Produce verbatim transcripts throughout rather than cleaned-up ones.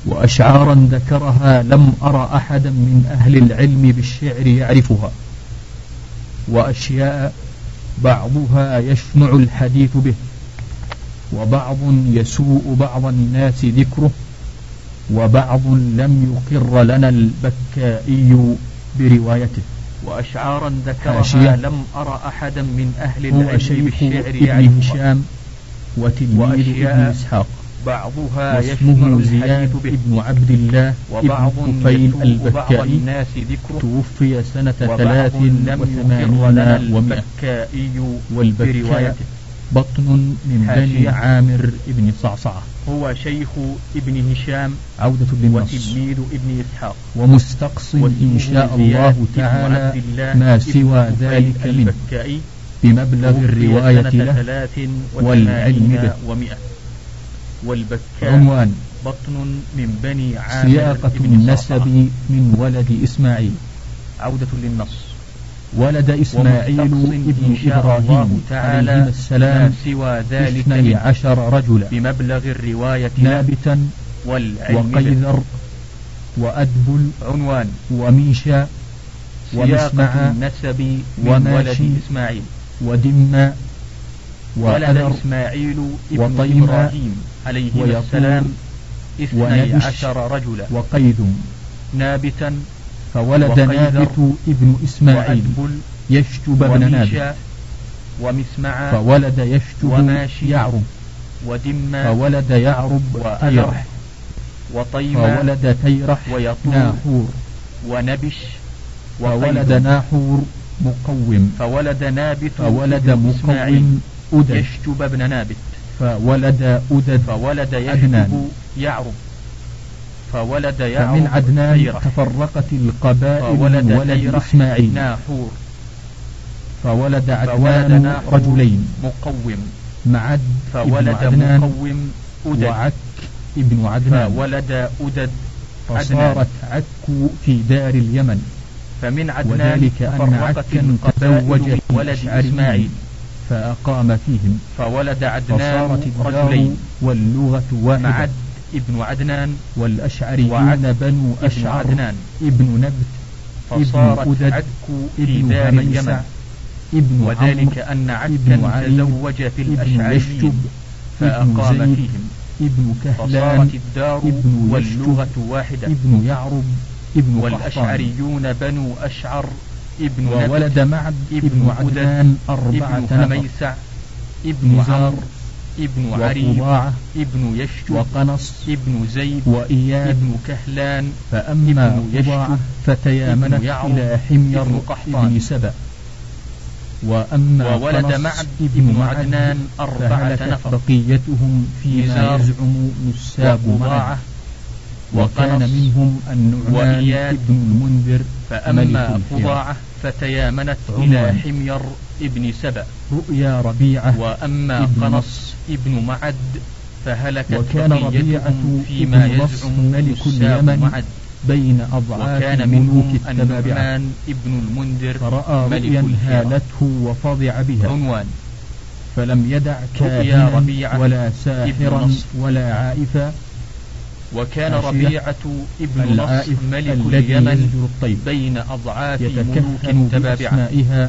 وأشعارا ذكرها لم أرى أحدا من أهل العلم بالشعر يعرفها، وأشياء بعضها يشنع الحديث به، وبعض يسوء بعض الناس ذكره، وبعض لم يقر لنا البكائي بروايته. وأشعارا ذكرها لم أرى أحدا من أهل العلم بالشعر ابن هشام وتلميذ ابن إسحاق، بعضها واسمه زياد ابن عبد الله وبعض طفيل البكائي، توفي سنة ثلاث وثمانين ومئة، والبكائي بطن من بني عامر ابن صعصعة، هو شيخ ابن هشام عودة للنص وتلميذ ابن إسحاق، ومستقص إن شاء الله تعالى ما سوى ذلك منه بمبلغ الرواية له والعلم به. والبكاء عنوان بطن من بني عامر سياقة النسب من ولد إسماعيل، عودة للنص. ولد إسماعيل ابن إبراهيم عليهما السلام اثني عشر رجلا بمبلغ الرواية نابتا وقيذر وأدبل عنوان وميشا ومسمع النسب من ولد إسماعيل ودم ولد إسماعيل ابن إبراهيم عليه السلام اثني عشر رجلا وقيد نابتا، فولد نابت ابن إسماعيل يشتب بن نابت، ومسمع فولد يشتب يعرب، ودم فولد يعرب تيرح، وطيمة فولد تيرح ناحور، ونبش فولد ناحور مقوم، فولد نابت فولد مقوم أدد يشتب ابن نابت، فولد أدد فولد يشتب يعرب، فولد يعرب فمن عدنان تيرح. تفرقت القبائل من ولد إسماعيل ناحور، فولد عدنان رجلين مقوم معد فولد عدنان مقوم أدد، وعك ابن عدنان فولد أدد فصارت عك في دار اليمن، فمن عدنان وذلك أن عكا تزوج ولد إسماعيل فأقام فيهم، فولد عدنان رجلين واللغة واحدة، معد ابن عدنان والأشعريون بنو أشعر عدنان ابن نبت فصارت عك في دار اليمن، ابن وذلك أن عكا تزوج في الأشعريين فأقام فيهم، ابن كهلان فصارت الدار واللغة واحدة، ابن يعرب ابن والأشعريون بنو أشعر ابن نبت، وولد معد ابن عدنان أربعة ابن هميسع ابن زار ابن عريب ابن يشتب وقنص ابن زيد وإياد ابن كهلان، فأما قضاعة فتيامنت إلى حمير ابن سبأ، وأما وولد معد ابن عدنان أربعة نفر، بقيتهم فيما يزعم نساب معد، وكان منهم النعمان ابن المنذر، فأما قضاعة فتيامنت إلى حمير ابن سبأ، رؤيا ربيعة، وأما قنص ابن معد فهلكت وكان ربيعة فيما يزعم ملك اليمن معد بين أضعاف وكان منهم النعمان ابن المنذر فرأى رؤيا هالته وفضع بها، عنوان فلم يدع كاهنا ولا ساحرا ولا عائفا، وكان ربيعة ابن نصر ملك اليمن بين أضعاف ملوك تبابعة،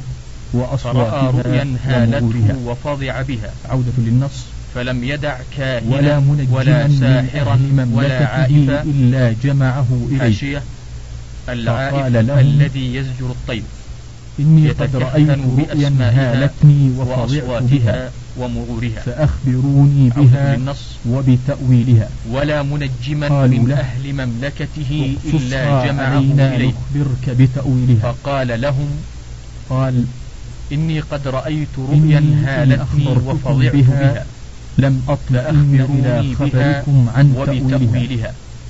فرأى رؤيا هالته وفضع بها، عودة للنص. فلم يدع كاهنا ولا, ولا ساحرا ولا عائفا إلا جمعه إليه، العائف الذي يزجر الطير، إني قد رأيت رؤيا هالتني وفضعت بها ومغورها، فأخبروني بها وبتأويلها، ولا منجما من أهل مملكته إلا جمعه إليه نخبرك بتأويلها، فقال لهم قال إني قد رأيت رؤيا هالتني وفضعت بها لم أطمئن إلى خبركم عن تأويلها،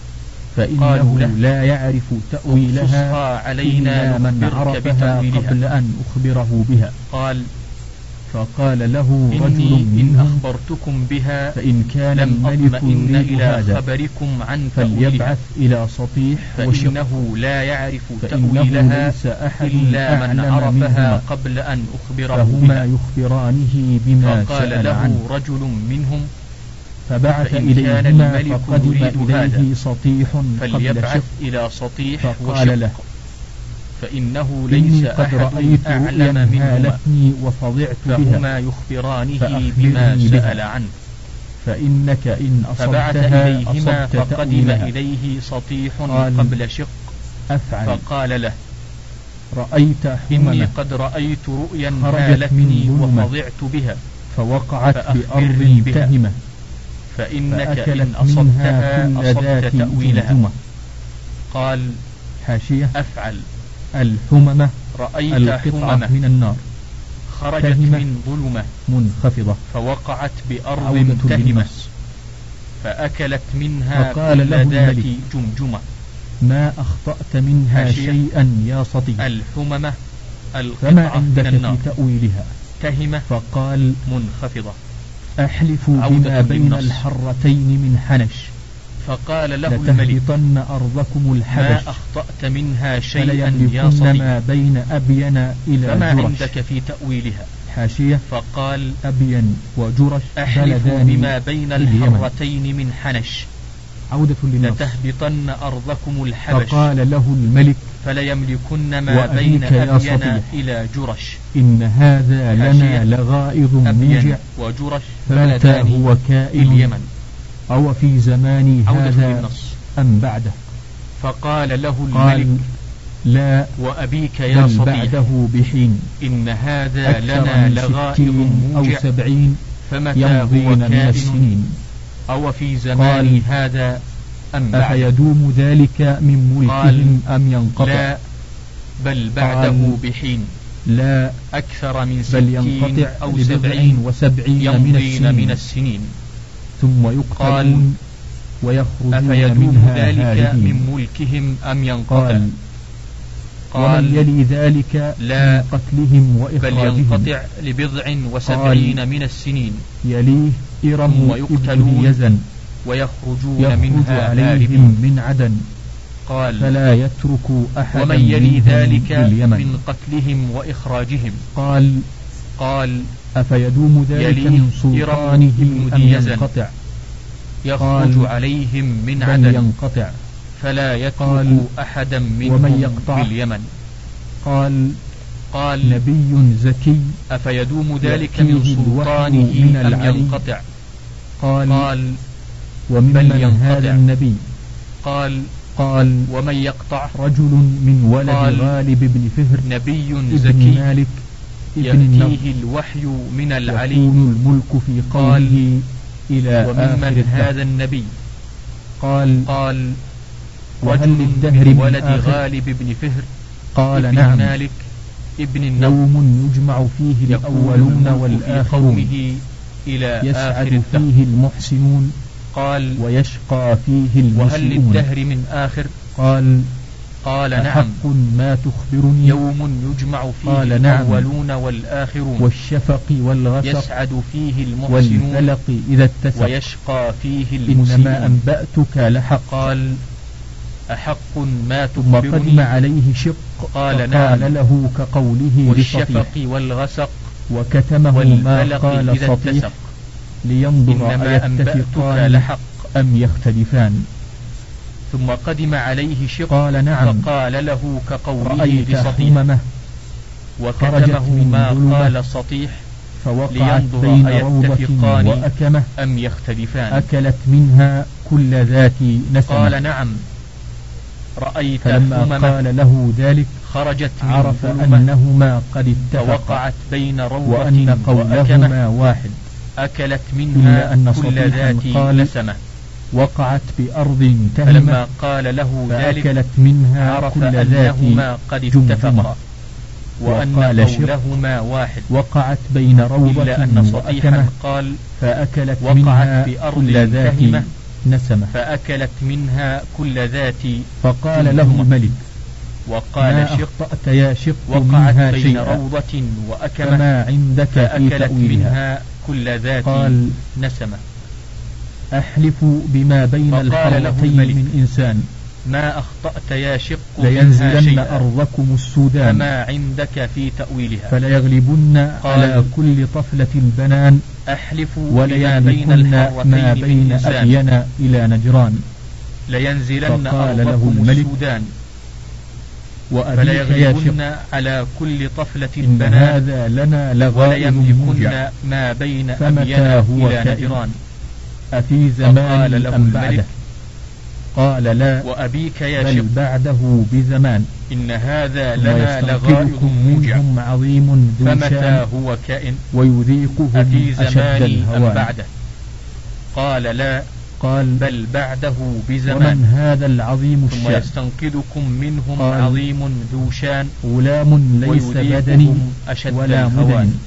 فإنه لا يعرف تأويلها علينا إلا من عرفها قبل أن أخبره بها. قال فقال له رجل إني إن منهم أخبرتكم بها فإن كان لم الملك أطمئن يريد إلى هذا خبركم عن فليبعث إلى سطيح وشق، فإنه لا يعرف فإنه تأويلها ليس أحد إلا من أعلم عرفها منهما قبل أن أخبره فهما بها. يخبرانه بما فقال سأل له عنه. رجل منهم فبعث إليهما فقدم إليه سطيح قبل شق إلى سطيح فقال له فإنه ليس أحد أعلم منهما وفضعت فهما يخبرانه بما سأل عنه فإنك إن فبعث إليهما فقدم إليه سطيح قبل شق أفعل فقال له رأيت إني قد رأيت رؤيا هالتني وفضعت بها فوقعت بأرض تهمة فإنك إن أصبتها أصبت تأويلها. قال حاشية أفعل الحممة رأيت القطعة من النار خرجت من ظلمة منخفضة فوقعت بأرض تهمة فأكلت منها كل ذات جمجمة ما أخطأت منها شيئا يا سطيح الحممة فما عندك في تأويلها تهمة فقال منخفضة أحلف بما بين الحرتين من حنش فقال له الملك لتهبطن أرضكم الحبش ما أخطأت منها شيئا يا سطيح ما بين أبين إلى فما جرش عندك في تأويلها حاشية فقال أبين وجرش أحلف بما بين الحرتين من حنش عودة للنص لتهبطن أرضكم الحبش فقال له الملك فليملكن ما بين أبين إلى جرش إن هذا لنا لغائظ موجع وجرش فمتى هو كائن اليمن أو في زماني هذا أم بعده فقال له الملك لا وأبيك يا سطيح بعده بحين إن هذا لنا لغائظ موجع أو سبعين فمتى هو كائن أو في زمان هذا أم بعده أفيدوم ذلك من ملكهم أم ينقطع لا بل بعده بحين لا أكثر من ستين أو سبعين وسبعين من السنين, من السنين ثم يقتلون ويخرجون منها ذلك هاربين من ملكهم أم ينقطع قال, قال ومن يلي ذلك لا من قتلهم وإخراجهم بل ينقطع لبضع وسبعين من السنين يليه إرم ويقتلون يزن ويخرجون منها عليهم من عدن قال فلا يترك أحدا ومن يلي ذلك باليمن من قتلهم وإخراجهم قال قال أفيدوم ذلك من سلطانهم أم ينقطع يخرج عليهم من عدن ينقطع فلا يترك أحدا منهم باليمن قال قال نبي زكي أفيدوم ذلك من سلطانه أم ينقطع قال, قال ومن هذا النبي قال قال ومن يقطع رجل من ولد غالب بن فهر نبي زكي مالك يأتيه الوحي من العلي يكون الملك في قوله إلى وممن هذا النبي قال قال وهل للدهر من ولد غالب بن فهر قال نعم مالك ابن النضر يوم يجمع فيه الأولون والآخرون إلى يسعد فيه المحسنون قال ويشقى فيه المسيئون وهل للدهر من آخر قال قال نعم أحق ما تخبرني يوم يجمع فيه الأولون والآخرون والشفق والغسق يسعد فيه المحسنون والفلق إذا اتسق ويشقى فيه المسيئون إنما أنبأتك لحق قال أحق ما ثم قدم عليه شق قال نعم له كقوله والشفق والغسق وكتمه ما قال سطيح لينظر أيتفقان لحق أم يختلفان ثم قدم عليه شق قال نعم فقال له كقوله لسطيح وكتمه ما قال سطيح فوقعت بين روضة وأكمة أم يختلفان أكلت منها كل ذات نسمة قال نعم رأيت فلما قال له ذلك خرجت من عرف أنهما قد اتفقا ووقعت بين روضة وأن قولهما واحد أكلت منها أن كل ذات نسمة وقعت بأرض تهمة فلما قال له ذلك فأكلت منها عرف كل ذات أنهما قد اتفقا وأن قولهما واحد وقعت بين روضة إلا أن سطيحا قال فأكلت وقعت منها بأرض كل ذات تهمة نسمة فأكلت منها كل ذات فقال له الملك وقال ما شق أخطأت يا شق وقعت منها بين شيئا روضة وأكمة فما عندك في فأكلت تأويلها منها كل ذات قال نسمة أحلف بما بين فقال له الحرتين الملك من إنسان ما أخطأت يا شق لينزلن أرضكم السودان فما عندك في تأويلها فليغلبن على كل طفلة البنان أحلف وليملكن ما بين أبين إلى نجران لينزلن أرضكم السودان فليغلبن على كل طفلة إن بنان هذا لنا لغائب موجع ما بين فمتى أبين هو إلى نجران أفي زمان أم بعده قال لا وأبيك يا بل شق بعده بزمان إن هذا لنا لغائب موجع منهم عظيم ذو فمتى شان هو كائن ويذيقهم أفي أشد زمان أم الهوان بعده قال لا قال بل بعده بزمان ومن هذا العظيم ثم الشان يستنقذكم منهم قال عظيم ذو شان غلام ليس بدني ويذيقهم أشد ولا مدني. الهوان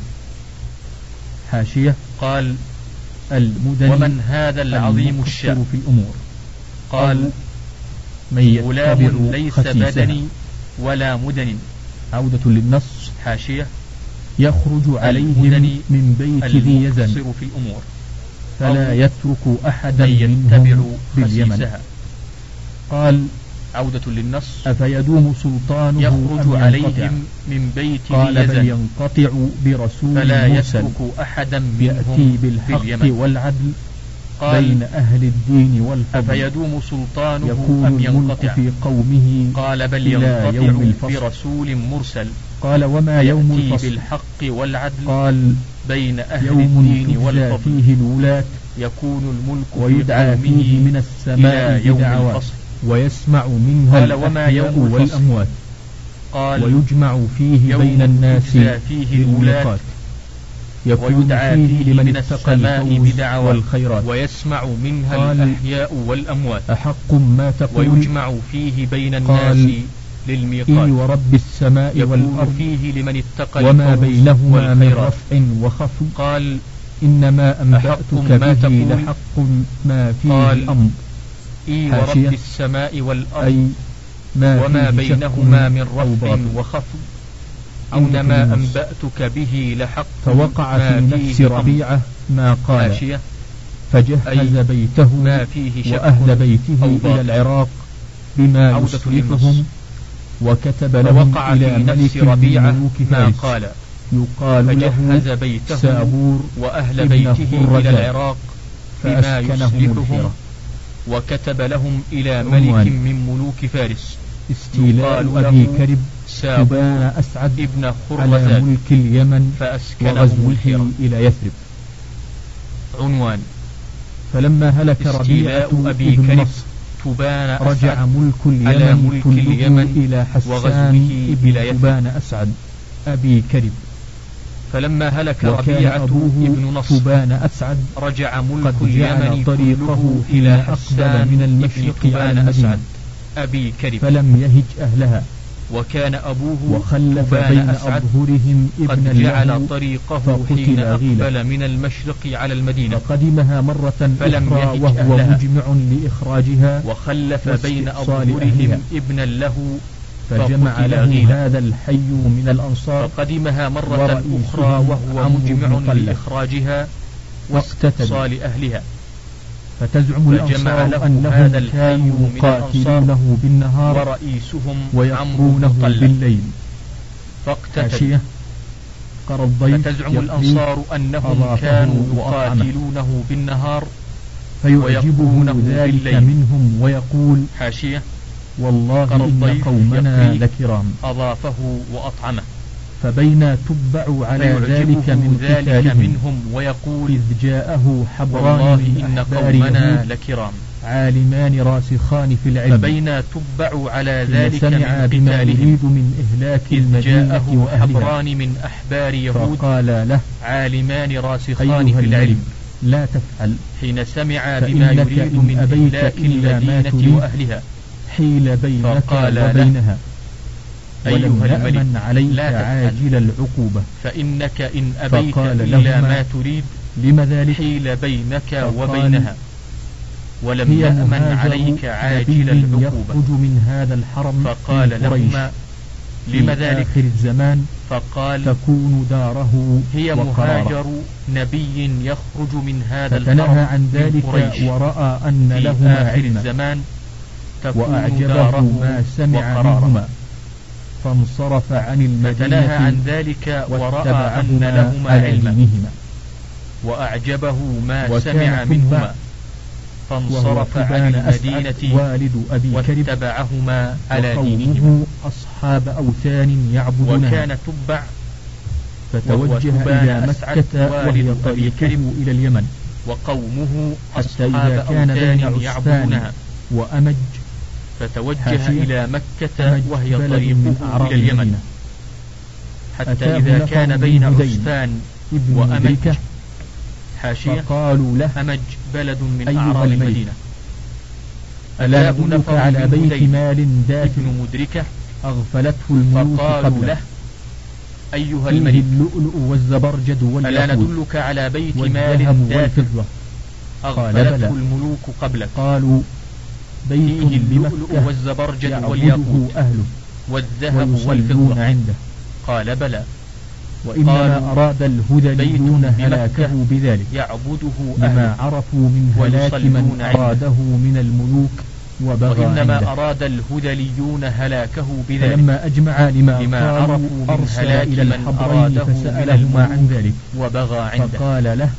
حاشية قال المدني ومن هذا العظيم المقصر الشان في الأمور قال من غلام يتبع ليس خسيسها. بدني ولا مدن. عودة للنص حاشية يخرج عليهم المدني من بيت ذي يزن المقصر في الأمور فلا يترك أحدا من يتبع منهم باليمن. خسيسها. قال عودة للنص أفيدوم سلطانه يخرج أم ينقطع؟ عليهم من بيت قال ذي بل يزن ينقطع برسول فلا مرسل يترك أحدا يأتي منهم بالحق باليمن. والعدل قال بين أهل الدين والفضل أفيدوم سلطانه يكون أم الملك ينقطع في قومه قال بل إلى يوم ينقطع الفصل. برسول مرسل قال وما يوم يأتي الفصل بالحق والعدل قال بين أهل يوم الدين تجزى والفضل فيه الولاة يكون الملك ويدعى في فيه قومه من السماء إلى يوم بدعوات الفصل. ويسمع منها قال وما الأحياء يوم الفصل؟ والأموات قال ويجمع فيه يوم بين الناس تجزى فيه الولاة بالميقات يكون ويدعى فيه فيه لمن من اتقى السماء الفوز بدعوات والخيرات ويسمع منها قال الأحياء والأموات أحق ما تقول ويجمع فيه بين الناس قال للميقات إي ورب السماء يكون والأرض فيه لمن اتقى وما الفوز بينهما من والخيرات. رفع وخفض قال إنما أنبأتك أحق ما به تقول. لحق ما فيه قال أمر إي حاشية. ورب السماء والأرض أي ما وما فيه شك بينهما من أو رفع باطل. وخفض عودة إنما للنص. أنبأتك به لحق فوقع ما في فيه نفس أمر. ربيعة ما قال حاشية. فجهز أي بيته ما فيه شك وأهل بيته أو إلى باطل. العراق بما عودة يسلفهم للنص. وكتب لهم فوقع إلى في ملك نفس من ربيعة ملوك ما فارس قال يقال فجهز له بيته سابور وأهل ابن بيته خرجان إلى العراق بما فأسكنهم يسلفهم الحرة. وكتب لهم إلى ملك عنوان. من ملوك فارس استيلاء يقال أبي له كرب سابور سبان أسعد ابن على خرزان ملك اليمن فأسكنهم وغزوه الحرة. إلى يثرب. عنوان فلما هلك ربيعة استيلاء أبي ابن كرب نصر تبان رجع أسعد ملك على اليمن ملك كله اليمن إلى وغزوه حسان ابن إلى يثرب. تبان أسعد أبي كرب. فلما هلك وكان ربيعة أبوه ابن نصر تبان أسعد رجع ملك قد اليمن جعل طريقه كله حين إلى أقبل حسان من ابن المشرق على تبان المدينة أسعد أبي كرب. فلم يهج أهلها وكان أبوه وخلف تبان بين أسعد أظهرهم ابنا قد جعل له طريقه فقتل حين غيلا. أقبل من المشرق على المدينة فقدمها مرة فلم أخرى يهج وهو أهلها. مجمع لإخراجها وخلف بين واستئصال أظهرهم أهلها. ابنا له فجمع فقتل له غيلا. هذا الحي من الأنصار فقدمها مرة ورئيسهم أخرى وهو عمرو مجمع بن طلة. لإخراجها واقتتلوا. واستئصال أهلها. فتزعم فجمع الأنصار له أنهم هذا الحي كانوا من يقاتلونه بالنهار ورئيسهم عمرو بن ويقرونه طلة بالليل. فاقتتلوا. حاشية. قرى الضيف فتزعم يقضي الأنصار أنهم أضافه كانوا وأطعمه. يقاتلونه بالنهار فيعجبه ويقرونه ذلك بالليل. منهم ويقول حاشية. والله قرى إن الضيف قومنا يقضي لكرام. أضافه وأطعمه. فبين تبع على ذلك من ذلك قتالهم منهم ويقول إذ جاءه حبران والله من إن أحبار قومنا يهود لكرام. عالمان راسخان في العلم فبين تبع على حين ذلك سمع من بما قتالهم يريد من إهلاك إذ المدينة جاءه وأهلها حبران من أحبار يهود فقال له عالمان راسخان أيها في الملك العلم لا تفعل حين سمع بما فإنك يريد إن من أبيت إهلاك إلا ما المدينة تريد وأهلها حيل بينك فقال له وبينها ولم أيها الملك نأمن عليك لا تفعل عاجل العقوبة. فإنك إن أبيت فقال إلا لهما ما تريد لم ذلك؟ حيل بينك فقال وبينها ولم هي نأمن مهاجر عليك عاجل نبي العقوبة. يخرج من هذا الحرم فقال من قريش لهما لم في ذلك؟ آخر الزمان فقال تكون داره هي وقراره. مهاجر نبي يخرج من هذا فتنهى الحرم عن من ذلك قريش ورأى أن في لهما آخر علما الزمان وأعجبه ما سمع منهما فانصرف عن المدينة فتنهى عن ذلك ورأى أن لهما علما وأعجبه ما سمع منهما فانصرف عن المدينة والد أبي واتبعهما على دينهما أصحاب أوثان يعبدونها وكان تبع فتوجه إلى مكة وهي طريقه إلى اليمن وقومه حتى إذا كان بين عسفان وأمج فتوجه إلى مكة وهي طريقه إلى اليمن حتى إذا كان بين عسفان وأمج حاشية فقالوا له أمج بلد من أعراب المدينة ألا ندلك على بيت مال دافن مدركة أغفلته الملوك قبله أيها الملك اللؤلؤ والزبرجد والياقوت ألا ندلك على بيت مال دافن أغفلته الملوك قبلك قالوا بيت اللؤلؤ والزبرجد والياقوت أهله والذهب والفضة عنده قال بلى وإنما أراد الهذليون هلاكه بذلك يعبده لما عرفوا من هلاك من أراده من الملوك وبغى وإنما عنده. أراد الهذليون هلاكه بذلك فلما أجمع لما, لما عرفوا من هلاك إلى الحبرين فسألهما عن ذلك وبغى عنده فقال له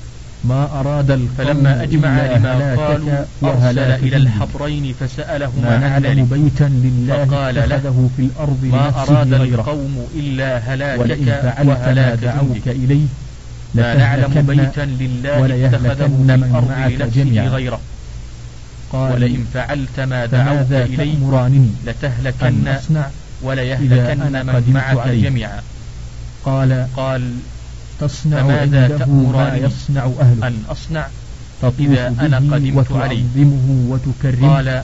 ما أراد القوم فلما أجمع لما قالوا أرسل إلى الحبرين فسألهما عن ذلك بيتا لله فقال له في الأرض ما أراد القوم إلا هلاكك وهلاك دعوك إليه ما نعلم بيتا لله اتخذه في الأرض لنفسه غيره ولئن فعلت ما دعوت إليه لتهلكن وليهلكن من معك جميعا قال قال تصنع فماذا عنده ما يصنع أهله أن أصنع إذا أنا قدمت عليه وتكرمه قال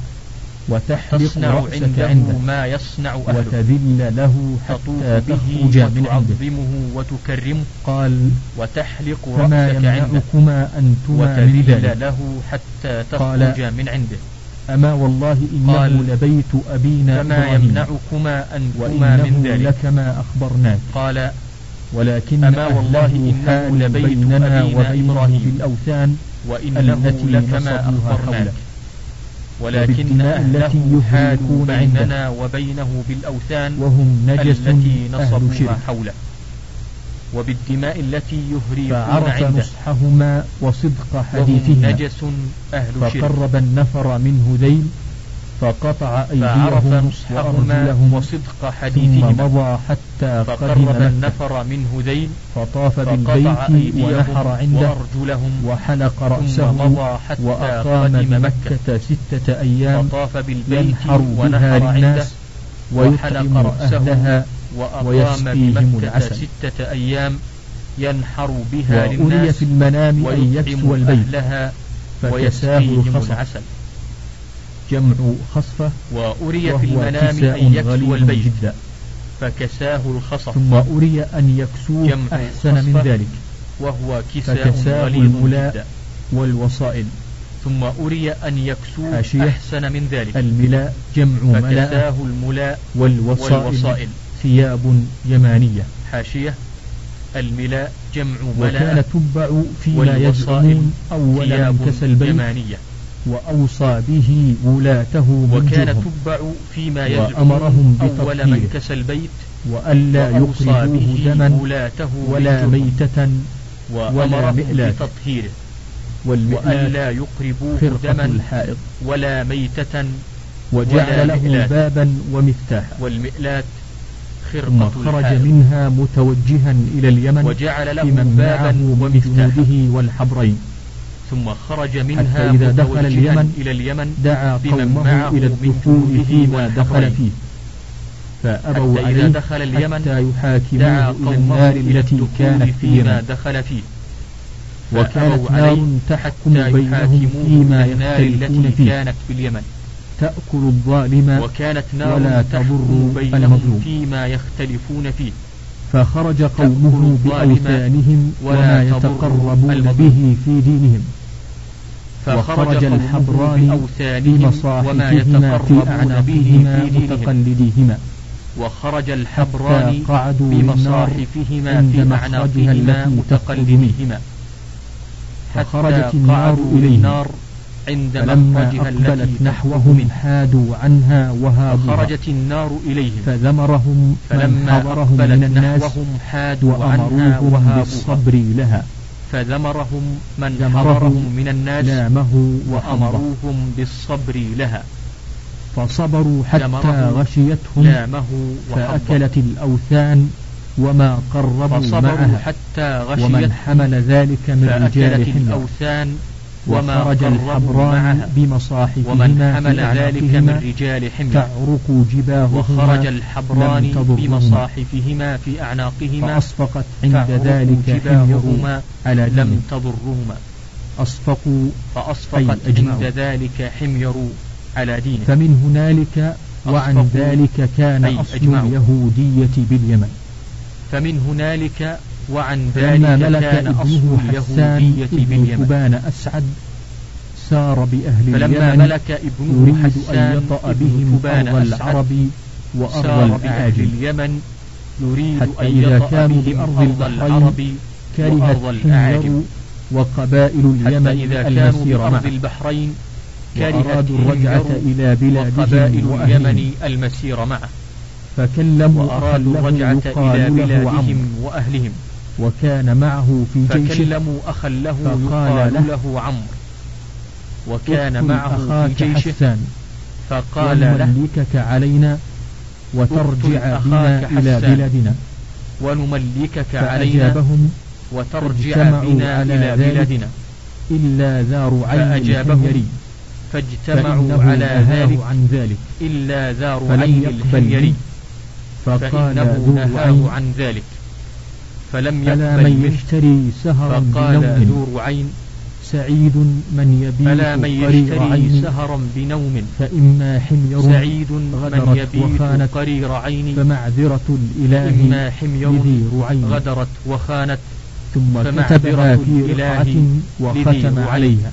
وتحلق رأسك عنده عنده ما يصنع أهله وتذل له حتى تخرج من عنده وتعظمه وتكرمه قال وتحلق فما رأسك عنده يمنعكما أنتما من وتذل ذلك له حتى تخرج من عنده أما والله إنه لبيت أبينا فما يمنعكما أنتما من ذلك لكما أخبرناك قال ولكن أما والله إنه لبيت بيننا أبينا إبراهيم بالأوثان وإنه لكما أخبرناك ولكن أهله حالوا بيننا وبينه بالأوثان وهم نجس التي أهل نصبوها شرك حوله وبالدماء التي يهريقون فعرف عنده نصحهما وصدق وهم حديثهما نجس أهل شرك فقرب النفر من هذيل فقطع فعرف أيديهم نصحهما وأرجلهم وصدق ثم حديثهما مضى حتى فقرب قدم النفر من هذيل فطاف فقطع بالبيت أيديهم ونحر عنده وأرجلهم وحلق ثم رأسه مضى حتى وأقام قدم مكة بمكة ستة أيام فطاف بالبيت ينحر بها ونحر عنده للناس وحلق ويطعم رأسه أهلها وأقام ويسقيهم بمكة العسل ستة أيام ينحر بها وأري للناس في المنام أن يكسو ويطعم البيت أهلها فكساه ويسقيهم الخصف العسل جمع خصفة وأري في وهو المنام كساء أن يكسو غليظ البيت جدا فكساه الخصف ثم أري أن يكسوه جمع أحسن من خصفة ذلك وهو كساء فكساه غليظ الملاء جدا والوصائل ثم أري أن يكسوه حاشية أحسن من ذلك الملاء جمع ملاء فكساه الملاء والوصائل, والوصائل ثياب يمانية حاشية الملاء جمع وكان ملاء تبع فيما والوصائل يزعمون أول ثياب من كسى البيت يمانية وأوصى به ولاته وكان بنتهم تبع فيما وأمرهم يزعمون أول من بتطهيره كسى البيت وألا وأوصى يقربوه به دما ولاته ولا بنتهم ميتة ولا وأمرهم مئلات بتطهيره والمئلات وألا يقربوه فرقة دما الحائض ولا ميتة وجعل له مئلات. بابا ومفتاحا والمئلات ثم خرقة خرج الحائض منها متوجها إلى اليمن وجعل له بمن بابا معه من ومفتاحا جنوده والحبرين ثم خرج حتى منها إذا دخل متوجها اليمن إلى اليمن دعا بمن قومه معه إلى من الدخول جنوده فيما دخل والحبرين. فيه فأبوا حتى عليه إذا دخل اليمن حتى دعا يحاكموه إلى قومه النار إلى التي الدخول كانت في فيما اليمن دخل فيه وكانت فأبوا نار عليه تحكم حتى بينهم يحاكموه فيما إلى النار يختلفون التي فيه كانت في اليمن تأكل الظالم وكانت ولا نار تضر تحكم بينهم المظلوم فيما يختلفون فيه فخرج قومه بأوثانهم وما يتقربون به في دينهم وخرج الحبران بمصاحفهما في أعناقهما متقلديهما وخرج الحبران قعدوا بمصاحفهما في أعناقهما متقلديهما فخرجت النار إليهم عند مخرجها التي نحوهم حادوا عنها وهابوها وخرجت النار إليهم فذمرهم فلما أقبلت نحوهم حادوا عنها وهابوها بالصبر لها فذمرهم من حضرهم من الناس لامه وأمروهم بالصبر لها فصبروا حتى غشيتهم لامه فأكلت الأوثان وما قربوا معها حتى غشيتهم ومن حمل ذلك من رجال حمير وخرج الحبران بمصاحفهما ومن حمل ذلك من رجال حمير تعرق جباههما وخرج الحبران بمصاحفهما في أعناقهما فأصفقت عند ذلك حمير على لم تضرهما أصفقوا فأصفقت عند ذلك حمير على دينه فمن هنالك وعن ذلك كان أصل اليهودية باليمن فمن هنالك وعن ذلك كان أصل اليهودية باليمن كبان أسعد سار بأهل فلما اليمن ملك ابنه حسان يطأ بهم أرض العرب وأرض الأعاجم اليمن يريد حتى أن إذا يطأ كانوا بهم بأرض العرب كرهت حمير وقبائل اليمن المسير معه البحرين وأرادوا الرجعة إلى بلادهم وأهلهم المسير معه فكلموا وأرادوا الرجعة إلى بلادهم وأهلهم وكان معه في جيشه فكلموا أخا له يقال له عمرو وكان معه في جيشه حسان فقال له ونملكك علينا وترجع بنا إلى بلادنا ونملكك علينا وترجع بنا إلى بلادنا إلا ذا رعين الحميري فاجتمعوا على ذلك عن ذلك إلا ذا رعين الحميري فإنه نهاه عن ذلك فلم يقبل من يشتري سهرا فقال ذو رعين سعيد من يبيت فلا من يشتري سهرا بنوم فإما حمير سعيد من يبيت قرير عين فمعذرة الإله إما حمير رعين غدرت وخانت ثم كتبها في رقعة وختم عليها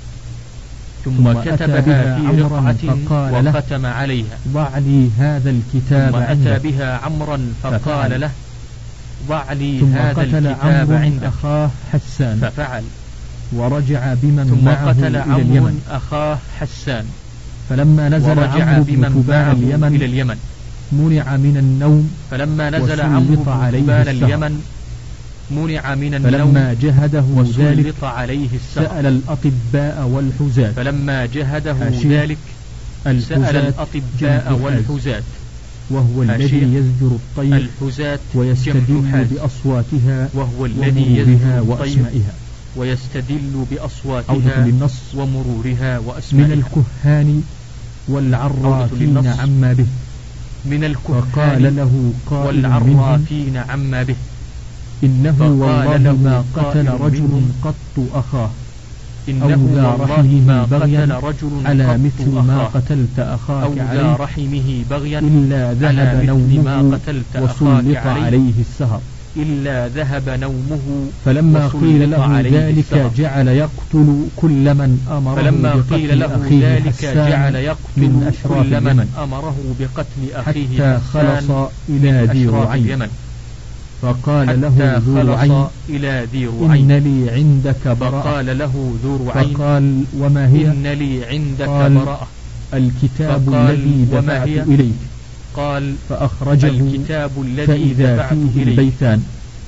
ثم كتبها في رقعة وختم عليها ضع لي هذا الكتاب ثم أتى بها عمرا فقال له ضع لي هذا الكتاب عندك أخاه حسان ففعل ورجع بمن ثم معه قتل إلى عمرو اليمن أخاه حسان فلما نزل عمرو بن كبان اليمن إلى اليمن منع من النوم فلما نزل عمرو بن كبان اليمن منع من النوم فلما جهده ذلك عليه السهر سأل الأطباء والحزاة فلما جهده ذلك سأل الأطباء والحزاة وهو الذي يزجر الطير الحزاة ويستدل بأصواتها وهو الذي يزجر وأسمائها ويستدل بأصواتها ومرورها وأسمائها من الكهان والعرافين عما به من الكهان وقال له والعرافين عما به إنه والله ما قتل رجل قط أخاه أو ذا رحمه بغيا على مثل ما قتلت أخاك عليه رحمه بغيا إلا ذهب نومه وسلط عليه السهر إلا ذهب نومه فلما قيل له ذلك جعل يقتل كل من أمره فلما قيل له ذلك جعل يقتل كل من أمره بقتل أخيه حتى خلص إلى ذي رعين فقال له ذو رعين إلى ذي رعين إن لي عندك براءة فقال له ذو رعين فقال وما هي إن لي عندك براءة الكتاب الذي دفعت إليك قال فأخرجه الكتاب الذي فإذا فيه البيتان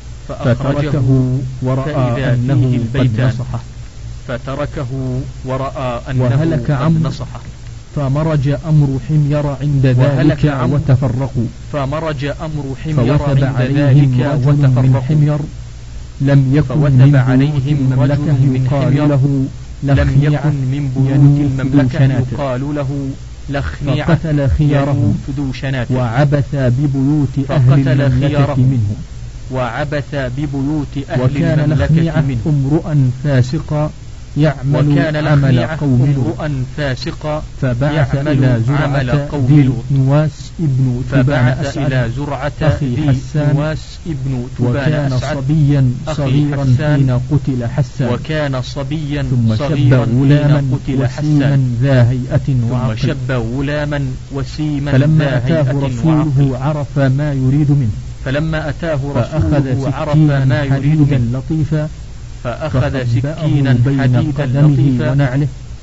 فتركه ورأى أنه قد نصحه فتركه ورأى أنه وهلك قد نصحه فمرج أمر حمير عند ذلك وتفرقوا فمرج أمر حمير فوثب عند عليهم ذلك رجل من حمير لم يكن من عليهم المملكة يقال له لم يكن من بيوت المملكة يقال له لخنيعة فقتل خيارهم وعبث ببيوت أهل المملكة منهم وعبث ببيوت أهل وكان المملكة منهم امرؤا فاسقا يعمل وكان عمل قوم امرؤا فاسقا فبعث إلى زرعة ذي نواس ابن تبان أسعد إلى زرعة أخي حسان نواس ابن تبان وكان أسعد صبيا صغيرا حين قتل حسان وكان صبيا ثم شب غلاما وسيما ذا هيئة وعقل ثم شب غلاما وسيما فلما أتاه رسوله عرف ما يريد منه فلما أتاه فأخذ رسوله عرف ما يريد حديدا منه لطيفا فأخذ سكينا بين حديدا قدمه لطيفا ونعله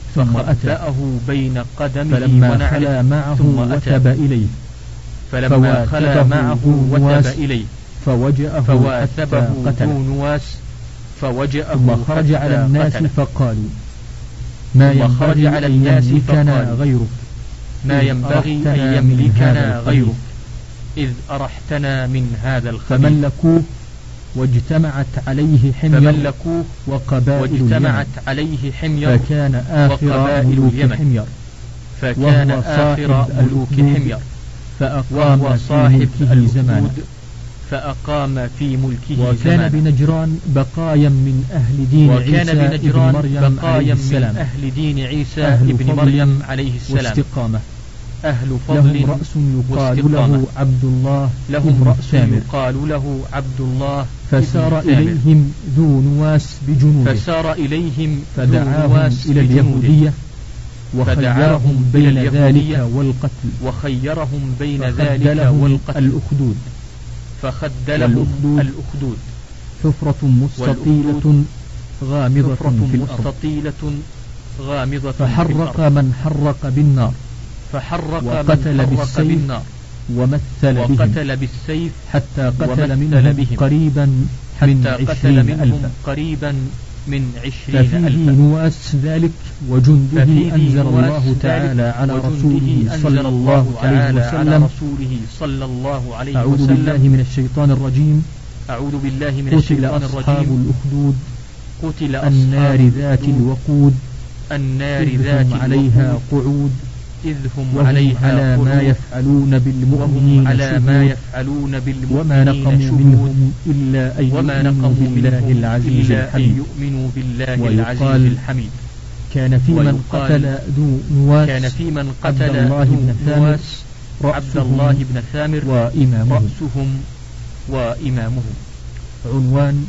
فخبأه بين قدمه فلما خلا معه وتب إليه فلما خلا معه وتب إليه فوجأه فواثبه ذو نواس فوجأه ثم خرج على الناس فقالوا ما ينبغي أن يملكنا غيرك ما ينبغي أن يملكنا غيرك إذ أرحتنا من هذا الخبيث. فملكوه واجتمعت عليه حمير فملكوه وقبائل واجتمعت عليه حمير فكان آخر ملوك حمير فكان آخر ملوك حمير فأقام صاحب الزمان فأقام في ملكه وكان بنجران بقايا من أهل دين عيسى ابن مريم عليه السلام من أهل دين عيسى ابن مريم عليه السلام واستقامة أهل فضل لهم رأس يقال له عبد الله لهم رأس يقال له عبد الله فسار إليهم ذو نواس بجنوده فسار إليهم فدعاهم إلى اليهودية وخيرهم بين ذلك والقتل وخيرهم بين ذلك والقتل الأخدود فخدلهم الأخدود حفرة مستطيلة غامضة في الأرض مستطيلة غامضة فحرق من حرق بالنار فحرق وقتل بالسيف ومثل وقتل بالسيف حتى قتل منهم قريبا من عشرين ألفا قريبا من عشرين ألفا. نواس ذلك وجنده أنزل الله تعالى على رسوله صلى الله عليه وسلم صلى الله عليه وسلم أعوذ بالله من الشيطان الرجيم أعوذ بالله من الشيطان الرجيم قتل أصحاب الأخدود قتل النار ذات الوقود النار ذات عليها قعود إذ هم عليها على ما يفعلون بالمؤمنين على ما يفعلون بالمؤمنين وما نقموا منهم إلا أن يؤمنوا بالله العزيز الحميد يؤمنوا بالله العزيز الحميد. كان في من قتل ذو نواس كان في من قتل ذو نواس عبد الله بن ثامر وإمامه رأسهم وإمامهم. عنوان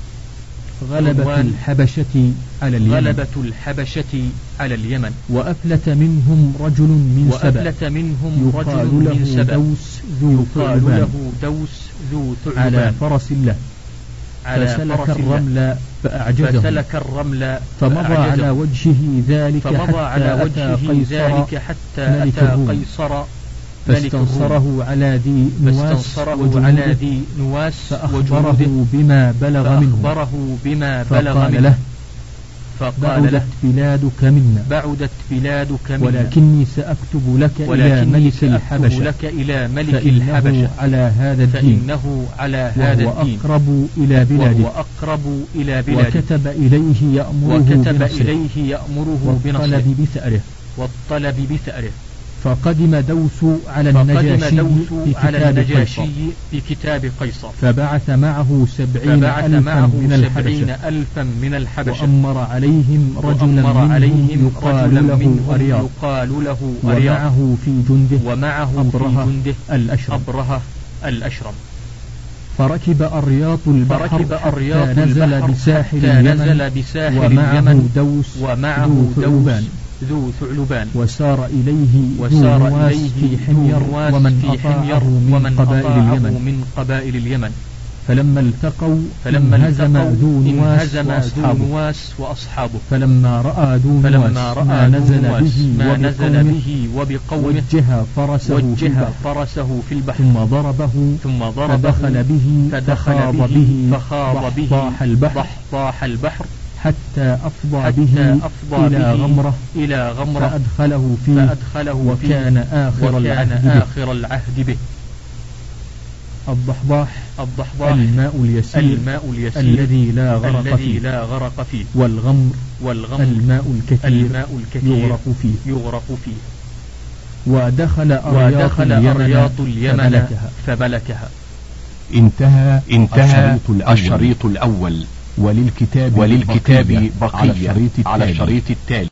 غلبة الحبشة على اليمن غلبة الحبشة على اليمن. وأفلت منهم رجل من سبأ وأفلت منهم يقال رجل له من سبأ دوس ذو يقال ثعبان له دوس ذو ثعبان على فرس له فسلك الرمل فأعجزه فسلك الرمل فمضى على وجهه ذلك فمضى على وجهه ذلك حتى أتى قيصر فاستنصره على ذي نواس على ذي نواس فأخبره بما بلغ منه فأخبره بما بلغ منه له فقال له بلادك منا بعدت بلادك منا ولكني سأكتب لك إلى ملك الحبشة لك إلى ملك الحبشة على هذا الدين فإنه على هذا الدين أقرب إلى بلاده وهو أقرب إلى بلاده وكتب إليه يأمره وكتب بنصره إليه يأمره بنصره والطلب بثأره والطلب بثأره. فقدم دوس على النجاشي في كتاب قيصر في كتاب قيصر فبعث معه سبعين ألفا من الحبشة ألفا من الحبشة وأمر عليهم رجلا منهم يقال له أرياض يقال له ومعه في جنده ومعه أبرهة في جنده الأشرم أبرهة الأشرم فركب أرياط البحر فركب أرياط نزل بساحل اليمن بساحل ومعه اليمن دوس ومعه دوس ذو ثعلبان وسار إليه وسار ذو نواس إليه في حمير ومن أطاعه من قبائل اليمن من قبائل اليمن. فلما التقوا فلما انهزم ذو نواس وأصحابه, نواس وأصحابه فلما رأى ذو نواس ما نزل به ما نزل به وبقومه وجه فرسه وجه فرسه في البحر ثم ضربه ثم ضربه فدخل به فدخل به فخاض به ضاح البحر ضاح البحر حتى أفضى حتى به أفضى إلى به غمرة إلى غمرة فأدخله فيه فأدخله وكان آخر وكان العهد آخر به. العهد به. الضحضاح الضحضاح الماء اليسير, الماء اليسير الذي لا غرق الذي فيه. لا غرق فيه. والغمر والغمر الماء الكثير, الماء الكثير يغرق فيه يغرق فيه. ودخل أرياط اليمن فملكها, فملكها. انتهى انتهى الشريط الأول وللكتاب وللكتاب بقية على الشريط التالي